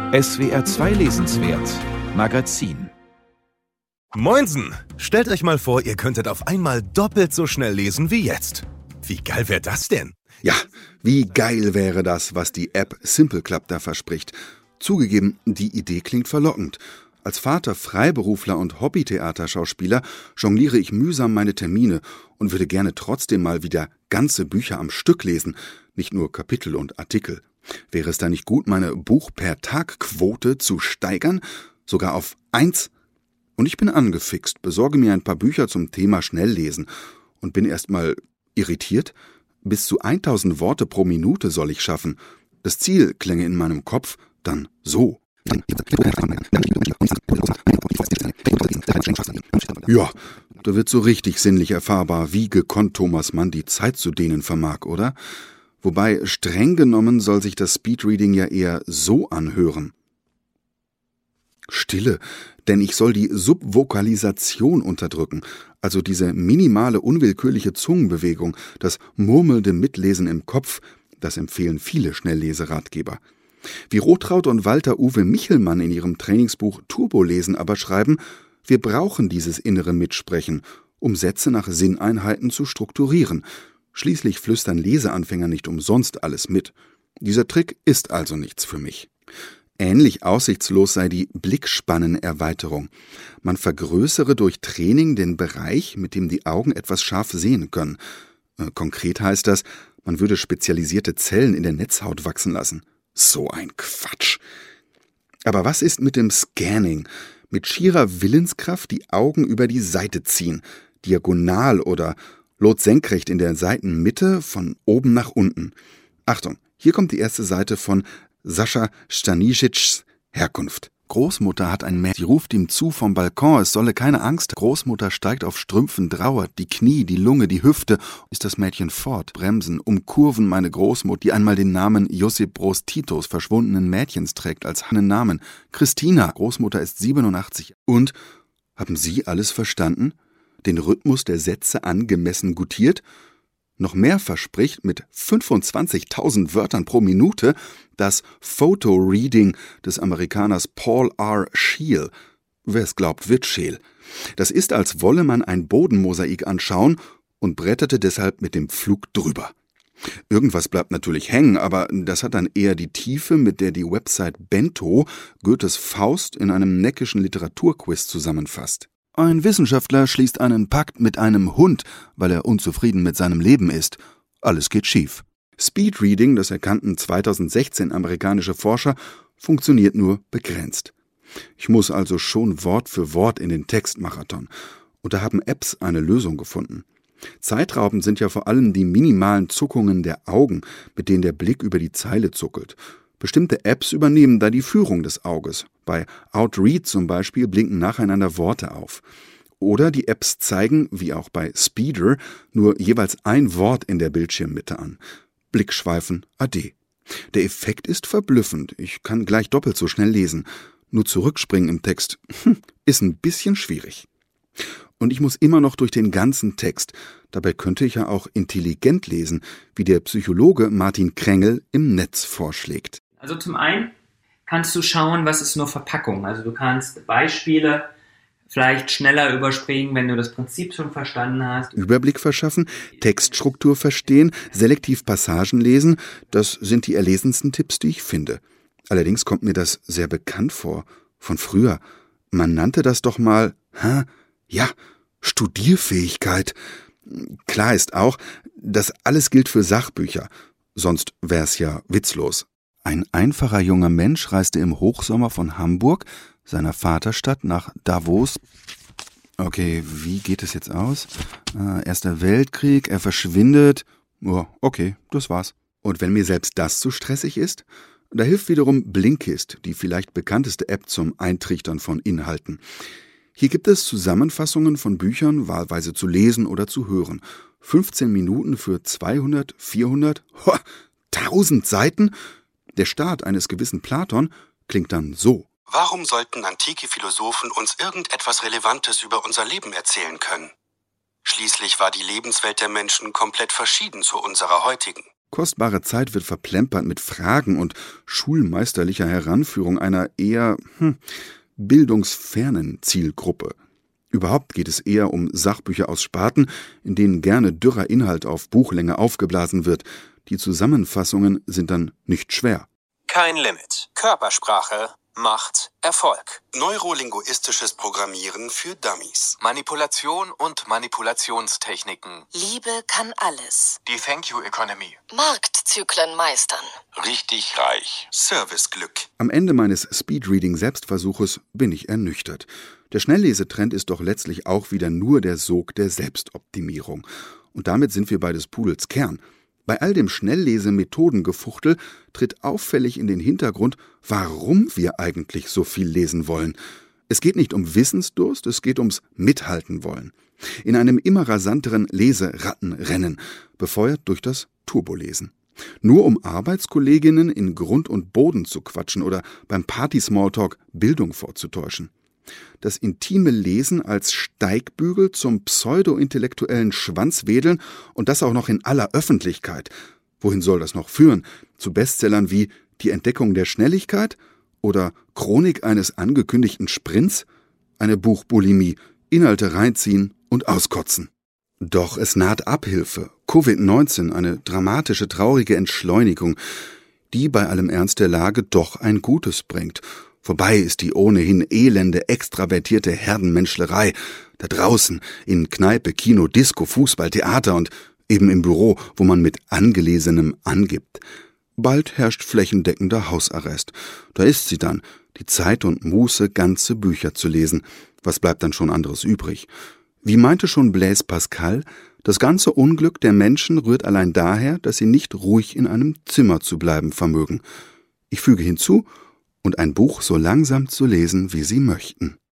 SWR 2 Lesenswert Magazin. Moinsen! Stellt euch mal vor, ihr könntet auf einmal doppelt so schnell lesen wie jetzt. Wie geil wäre das denn? Ja, wie geil wäre das, was die App Simple Club da verspricht. Zugegeben, die Idee klingt verlockend. Als Vater Freiberufler und Hobbytheaterschauspieler jongliere ich mühsam meine Termine und würde gerne trotzdem mal wieder ganze Bücher am Stück lesen, nicht nur Kapitel und Artikel. Wäre es da nicht gut, meine Buch-per-Tag-Quote zu steigern? Sogar auf 1? Und ich bin angefixt, besorge mir ein paar Bücher zum Thema Schnelllesen und bin erstmal irritiert. Bis zu 1000 Worte pro Minute soll ich schaffen. Das Ziel klänge in meinem Kopf dann so. Ja, da wird so richtig sinnlich erfahrbar, wie gekonnt Thomas Mann die Zeit zu dehnen vermag, oder? Wobei, streng genommen soll sich das Speedreading ja eher so anhören. Stille, denn ich soll die Subvokalisation unterdrücken, also diese minimale, unwillkürliche Zungenbewegung, das murmelnde Mitlesen im Kopf, das empfehlen viele Schnellleseratgeber. Wie Rotraud und Walter Uwe Michelmann in ihrem Trainingsbuch Turbolesen aber schreiben, wir brauchen dieses innere Mitsprechen, um Sätze nach Sinneinheiten zu strukturieren. Schließlich flüstern Leseanfänger nicht umsonst alles mit. Dieser Trick ist also nichts für mich. Ähnlich aussichtslos sei die Blickspannenerweiterung. Man vergrößere durch Training den Bereich, mit dem die Augen etwas scharf sehen können. Konkret heißt das, man würde spezialisierte Zellen in der Netzhaut wachsen lassen. So ein Quatsch. Aber was ist mit dem Scanning? Mit schierer Willenskraft die Augen über die Seite ziehen, diagonal oder lotsenkrecht in der Seitenmitte von oben nach unten. Achtung, hier kommt die erste Seite von Sascha Stanisics Herkunft. Großmutter hat ein Mädchen, sie ruft ihm zu vom Balkon, es solle keine Angst. Großmutter steigt auf Strümpfen, trauert, die Knie, die Lunge, die Hüfte, ist das Mädchen fort. Bremsen, umkurven meine Großmutter, die einmal den Namen Josip Broz Titos verschwundenen Mädchens trägt, als einen Namen. Christina, Großmutter ist 87. Und, haben Sie alles verstanden? Den Rhythmus der Sätze angemessen gutiert? Noch mehr verspricht mit 25.000 Wörtern pro Minute das Photo-Reading des Amerikaners Paul R. Scheel. Wer es glaubt, wird scheel. Das ist, als wolle man ein Bodenmosaik anschauen und bretterte deshalb mit dem Pflug drüber. Irgendwas bleibt natürlich hängen, aber das hat dann eher die Tiefe, mit der die Website Bento Goethes Faust in einem neckischen Literaturquiz zusammenfasst. Ein Wissenschaftler schließt einen Pakt mit einem Hund, weil er unzufrieden mit seinem Leben ist. Alles geht schief. Speedreading, das erkannten 2016 amerikanische Forscher, funktioniert nur begrenzt. Ich muss also schon Wort für Wort in den Textmarathon. Und da haben Apps eine Lösung gefunden. Zeitraubend sind ja vor allem die minimalen Zuckungen der Augen, mit denen der Blick über die Zeile zuckelt. Bestimmte Apps übernehmen da die Führung des Auges. Bei Outread zum Beispiel blinken nacheinander Worte auf. Oder die Apps zeigen, wie auch bei Speeder, nur jeweils ein Wort in der Bildschirmmitte an. Blickschweifen ade. Der Effekt ist verblüffend. Ich kann gleich doppelt so schnell lesen. Nur zurückspringen im Text ist ein bisschen schwierig. Und ich muss immer noch durch den ganzen Text. Dabei könnte ich ja auch intelligent lesen, wie der Psychologe Martin Krengel im Netz vorschlägt. Also zum einen kannst du schauen, was ist nur Verpackung. Also du kannst Beispiele vielleicht schneller überspringen, wenn du das Prinzip schon verstanden hast. Überblick verschaffen, Textstruktur verstehen, selektiv Passagen lesen, das sind die erlesensten Tipps, die ich finde. Allerdings kommt mir das sehr bekannt vor, von früher. Man nannte das doch mal, Studierfähigkeit. Klar ist auch, das alles gilt für Sachbücher, sonst wär's ja witzlos. Ein einfacher junger Mensch reiste im Hochsommer von Hamburg, seiner Vaterstadt, nach Davos. Okay, wie geht es jetzt aus? Erster Weltkrieg, er verschwindet. Oh, okay, das war's. Und wenn mir selbst das zu stressig ist? Da hilft wiederum Blinkist, die vielleicht bekannteste App zum Eintrichtern von Inhalten. Hier gibt es Zusammenfassungen von Büchern, wahlweise zu lesen oder zu hören. 15 Minuten für 200, 400, 1000 Seiten? Der Start eines gewissen Platon klingt dann so. Warum sollten antike Philosophen uns irgendetwas Relevantes über unser Leben erzählen können? Schließlich war die Lebenswelt der Menschen komplett verschieden zu unserer heutigen. Kostbare Zeit wird verplempert mit Fragen und schulmeisterlicher Heranführung einer eher bildungsfernen Zielgruppe. Überhaupt geht es eher um Sachbücher aus Sparten, in denen gerne dürrer Inhalt auf Buchlänge aufgeblasen wird. Die Zusammenfassungen sind dann nicht schwer. Kein Limit. Körpersprache macht Erfolg. Neurolinguistisches Programmieren für Dummies. Manipulation und Manipulationstechniken. Liebe kann alles. Die Thank You Economy. Marktzyklen meistern. Richtig reich. Serviceglück. Am Ende meines Speedreading-Selbstversuches bin ich ernüchtert. Der Schnelllesetrend ist doch letztlich auch wieder nur der Sog der Selbstoptimierung. Und damit sind wir bei des Pudels Kern. Bei all dem Schnelllesemethodengefuchtel tritt auffällig in den Hintergrund, warum wir eigentlich so viel lesen wollen. Es geht nicht um Wissensdurst, es geht ums Mithalten wollen. In einem immer rasanteren Leserattenrennen, befeuert durch das Turbolesen. Nur um Arbeitskolleginnen in Grund und Boden zu quatschen oder beim Party-Smalltalk Bildung vorzutäuschen. Das intime Lesen als Steigbügel zum pseudo-intellektuellen Schwanzwedeln und das auch noch in aller Öffentlichkeit. Wohin soll das noch führen? Zu Bestsellern wie Die Entdeckung der Schnelligkeit oder Chronik eines angekündigten Sprints? Eine Buchbulimie, Inhalte reinziehen und auskotzen. Doch es naht Abhilfe. Covid-19, eine dramatische, traurige Entschleunigung, die bei allem Ernst der Lage doch ein Gutes bringt. Vorbei ist die ohnehin elende, extravertierte Herdenmenschlerei. Da draußen, in Kneipe, Kino, Disco, Fußball, Theater und eben im Büro, wo man mit Angelesenem angibt. Bald herrscht flächendeckender Hausarrest. Da ist sie dann, die Zeit und Muße, ganze Bücher zu lesen. Was bleibt dann schon anderes übrig? Wie meinte schon Blaise Pascal, das ganze Unglück der Menschen rührt allein daher, dass sie nicht ruhig in einem Zimmer zu bleiben vermögen. Ich füge hinzu, und ein Buch so langsam zu lesen, wie sie möchten.